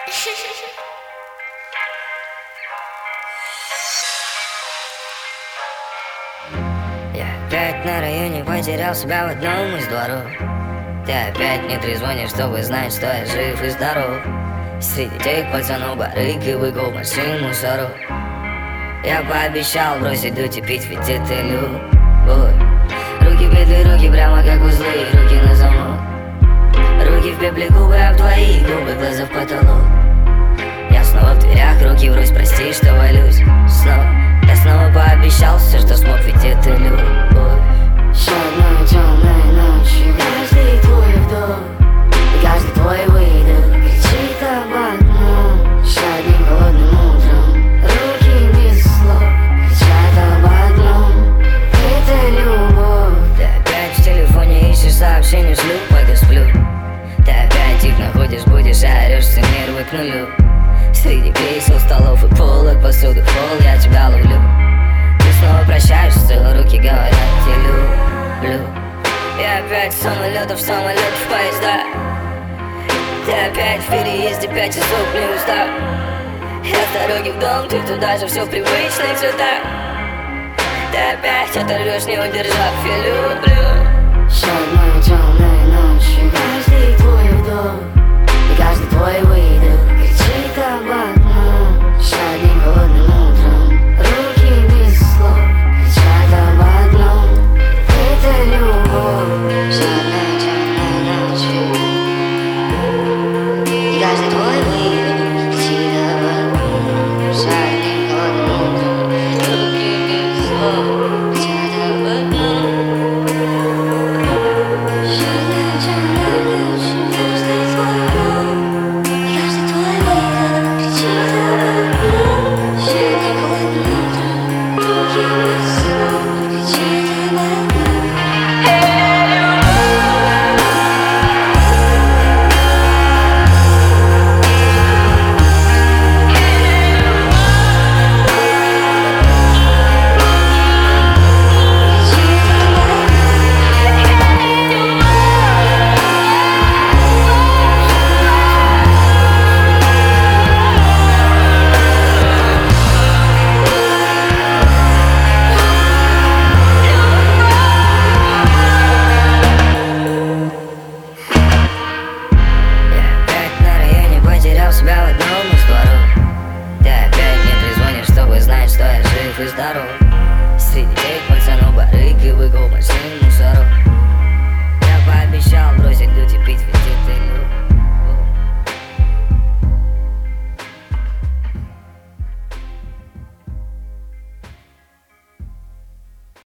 Я опять на районе потерял себя в одном из дворов. Ты опять мне трезвонишь, чтобы знать, что я жив и здоров. Среди тех пацанов барыг и быков машин мусоров. Я пообещал бросить дуть и пить, ведь это любовь. Руки в петли, руки прямо как узлы, руки на замок. Руки в пепле, губы об твои губы, глаза в потолок. Я снова в дверях, руки врозь, прости, что валюсь снова. Я снова пообещал все, что смог, ведь это любовь. Еще одной темной ночью каждый твой вдох и каждый твой выдох кричит об одном. Еще одним холодным утром руки без слов кричат об одном. Это любовь. Ты опять в телефоне ищешь сообщения, шлю, пока сплю. Ты опять их находишь, будешь, орешь, все нервы к нулю. Среди кресел, столов и полок, посуды в пол, я тебя ловлю. Ты снова прощаешься, руки говорят, я люблю. Я опять с самолетов в поезда. Ты опять в переезде, 5 часов не устал. Я с дороги в дом, ты туда же, все в привычных цветах. Ты опять оторвешь, не удержав, я люблю. Еще одной темной ночью каждый твой вдох и каждый твой выдох